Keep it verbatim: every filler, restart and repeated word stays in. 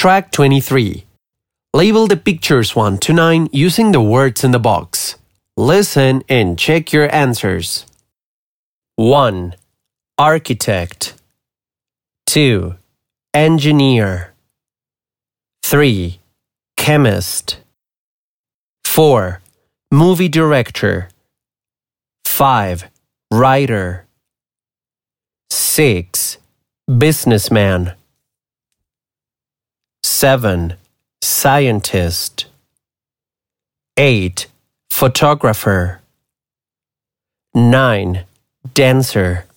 Track twenty-three. Label the pictures one to nine using the words in the box. Listen and check your answers. one. Architect. two. Engineer. three. Chemist. four. Movie director. five. Writer. six. Businessman. seven. Scientist. eight. Photographer. nine. Dancer.